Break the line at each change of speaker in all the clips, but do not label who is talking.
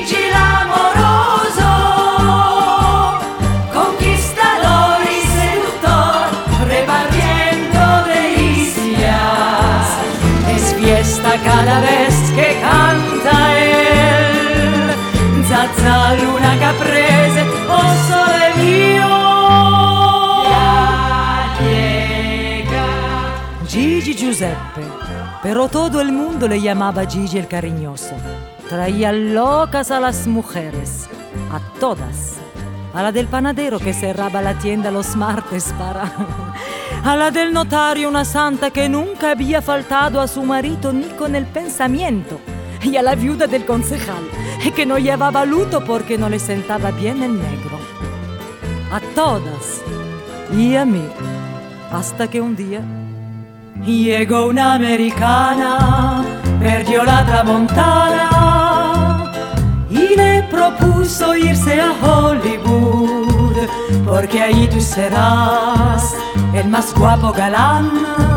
Gigi l'amoroso, conquistador y seductor, repartiendo delicias. Es fiesta cada vez que canta él. Zazza, luna caprese, oh sole mio. Gigi Giuseppe, pero todo el mundo le llamaba Gigi el cariñoso. Traía locas a las mujeres, a todas. A la del panadero que cerraba la tienda los martes a la del notario, una santa que nunca había faltado a su marido ni con el pensamiento. Y a la viuda del concejal, que no llevaba luto porque no le sentaba bien el negro. A todas. Y a mí. Hasta que un día llegó una americana, perdió la tramontana y le propuso irse a Hollywood, porque ahí tú serás el más guapo galán.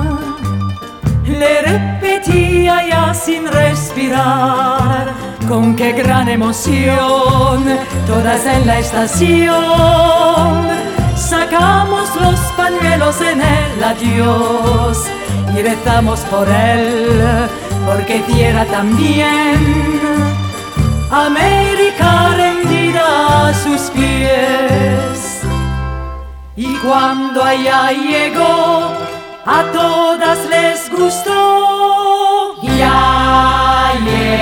Le repetía ya sin respirar, con qué gran emoción, todas en la estación. Sacamos los pañuelos en el adiós y rezamos por él, porque fiera también. América rendida a sus pies. Y cuando allá llegó, a todas les gustó. Ya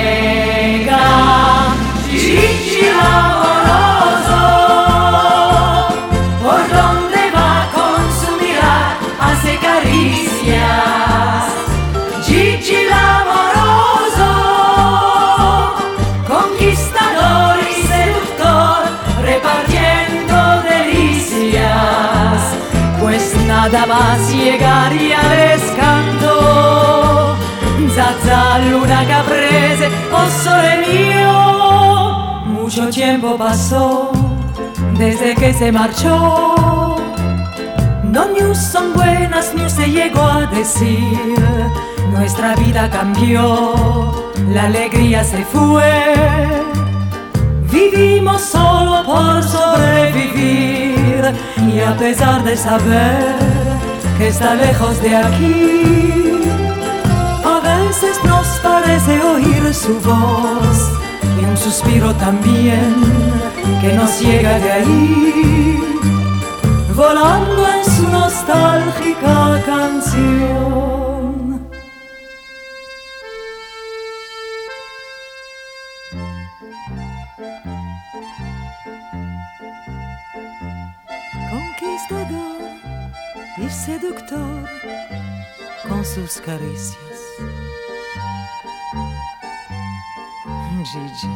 llega Gigi l'amoroso. Por donde va con su mirar hace caricias. Gigi l'amoroso, conquistador y seductor, repartiendo delicias. Pues nada más llegar ya les canto. Zazza, luna caprese, oh sole mio. Mucho tiempo pasó desde que se marchó. No news son buenas, news se llegó a decir. Nuestra vida cambió, la alegría se fue. Vivimos solo por sobrevivir, y a pesar de saber que está lejos de aquí, a veces nos parece oír su voz y un suspiro también que nos llega de ahí, volando en su nostálgica canción. Conquistador y seductor con sus caricias. Gigi.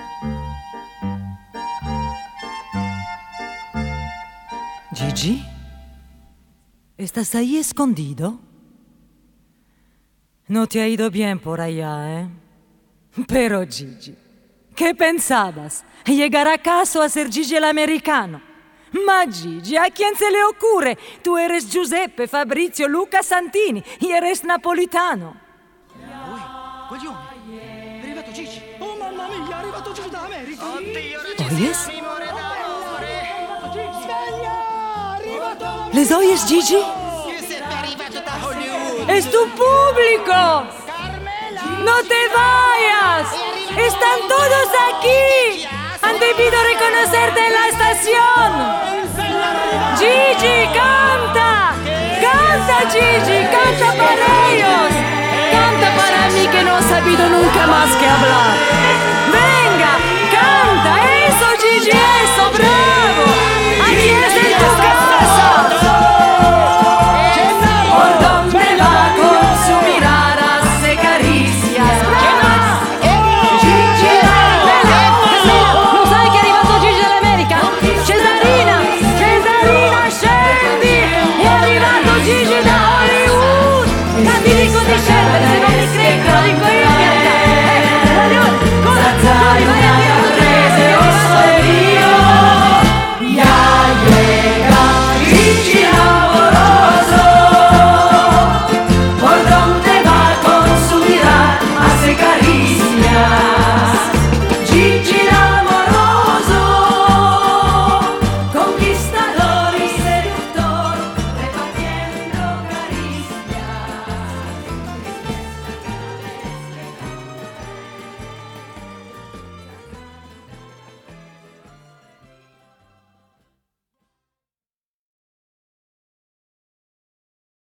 Gigi, ¿estás ahí escondido? No te ha ido bien por allá, ¿eh? Pero Gigi, ¿qué pensabas? ¿Llegar acaso a ser Gigi el americano? Ma Gigi, ¿a quién se le ocurre? Tú eres Giuseppe, Fabrizio, Luca Santini y eres napolitano.
Coglione, è arrivato Gigi. Oh mamma mia, è arrivato Gigi da America.
Oddio,
¿Oyes?
¿Les oyes, Gigi? ¡Es tu público! ¡No te vayas! ¡Están todos aquí! ¡Han debido reconocerte en la estación! ¡Gigi, canta! ¡Canta, Gigi! ¡Canta para ellos! ¡Canta para mí que no he sabido nunca más que hablar!